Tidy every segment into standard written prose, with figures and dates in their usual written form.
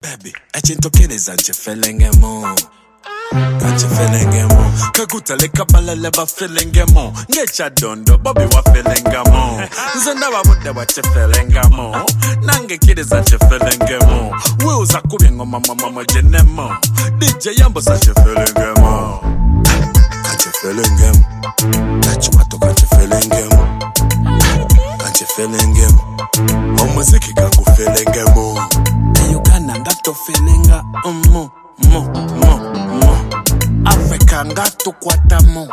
Baby, echintokereza nchifilingemo Kanchifilingemo Kakutaleka balale ba filingemo Ngecha dondo, bobi wa filingemo Nzenda babude wa chifilingemo Nange kiriza chifilingemo Wiuza kubingo mama jenemo DJ Yambo sa chifilingemo Kanchifilingemo Kachumato kanchifilingemo Kanchifilingemo Omuziki kangu filingemo Uganda ngato feelinga Africa ngato kwatamo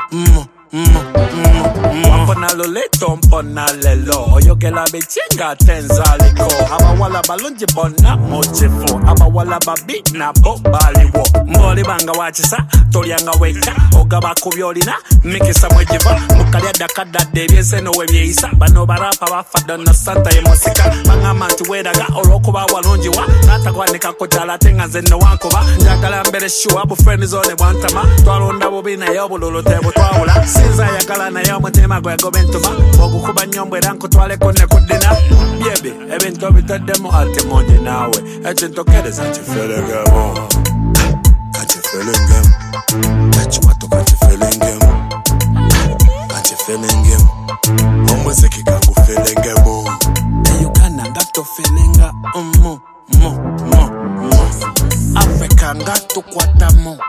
Wapona loleto mpona lelo Oyogela bechinga tenzaliko Abawala balunji bona mochefo Abawala babi na bobaliwo Mboli banga wachisa, tolianga weka Ogaba kubyolina, mikisa mwejiva Mukalia dakada debiese no webyeisa Bano barapa bafada na santa ye musika Banga manti wedaga oloko ba walunjiwa Nata kwa nika kujala tenga zeno wankuba Njagala mbele shua bufreni zone wantama Tualunda bubina yobu lulu tebu tuawula Sinza ya gala na yo mutema gwe gobentuma Mogu kuba nyombe ranku tuale kone kudina Baby, ebento bitademo ate monje nawe Echinto kereza nchifilingemo Kanchifilingemo Kachumato kanchifilingemo Kanchifilingemo Omuziki kangu filingemo Uganda ngato filinga Africa ngato kwatamo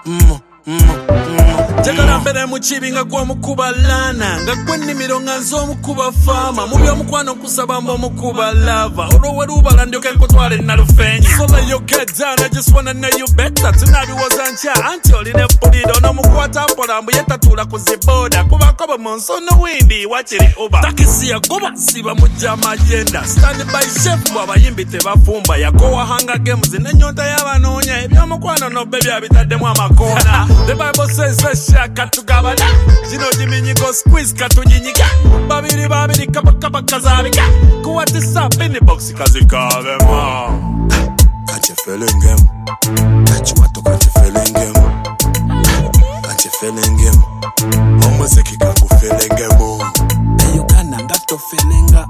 Jagala mbere muchibi nga kwa mukuba lana Nga kwenni mironga nzo mukuba fama Mubya mukwano kusaba mbo mukuba lava Orowe rubala ndioke nkotwale na rufenya So lay your head down, I just wanna know you better Tunabi wazancha, anti oline pulido No mukwata mpola mbu yetatula kuziboda Kuba koba monso no windi, wachiri uba Takisi ya kuba, siba mujama agenda Stand by chef, waba yimbi teba fumba Yakowa hanga games, nenyota yaba nonya Ebya mukwano no baby abitademu amakona The Bible says shaka tugabana Jino jiminyi go squeeze katunyinyiga Babiri kapa kazabika Kuwati sap in the box kazikavema Kanchifilingemo Kachumato kanchifilingemo Kanchifilingemo Omuziki kangu filingemo Uganda ngato filinga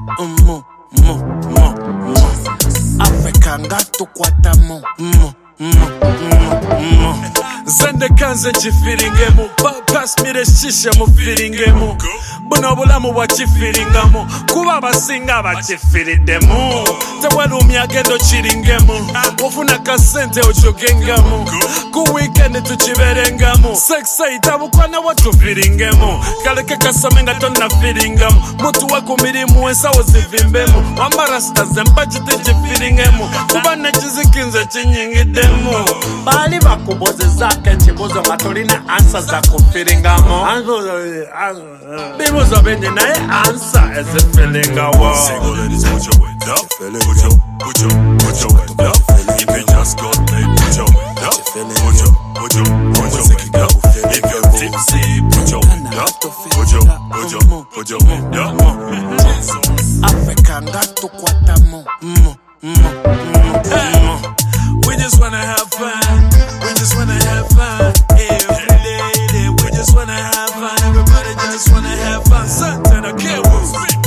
Africa ngato kwatamo Zende kanze nchifilingemo Pass me the shisha mufilingemo Buno bulamu wachifilingamo Kuba basinga bachifilidemo Tewelu umyagendo chilingemo Wafuna kasente ojogengamo Ku weekend tuchiberengamo Sexa itabukwana watufilingemo Kaleke kasamenga tona filingamo Mutu wako milimu ensa wazivimbemo Wamarasta zempachite nchifilingemo Kuba nechizikinze chinyingidemo Bali bakuboze zake nchibuzo matolina ansa za kufilingamo Bibuzo benye nae ansa eze filingawo Single ladies put your weight up Put your weight up If you just got laid put your weight up Put your weight up If you're tipsy put your weight up Put your weight up Africa ngato kwatamo We just wanna have fun We just wanna have fun Every lady We just wanna have fun Everybody just wanna have fun Something I can't